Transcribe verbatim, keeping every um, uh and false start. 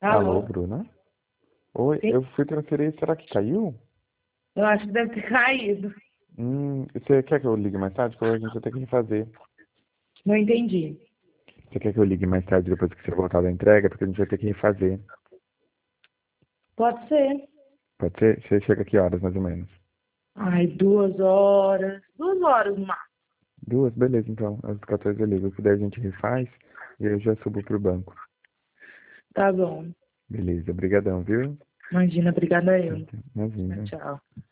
Alô, Alô? Bruna? Oi, Sim? eu fui transferir, será que caiu? Eu acho que deve ter caído. Hum, você quer que eu ligue mais tarde? Porque a gente vai ter que refazer. Não entendi. Você quer que eu ligue mais tarde depois que você voltar da entrega? Porque a gente vai ter que refazer. Pode ser. Pode ser? Você chega que horas, mais ou menos? Ai, duas horas. Duas horas no máximo. Duas? Beleza, então. Às quatorze eu ligo. Que daí a gente refaz e eu já subo pro banco. Tá bom. Beleza, brigadão, viu? Imagina, obrigada Tá, eu. tá. Tchau, Imagina. tchau.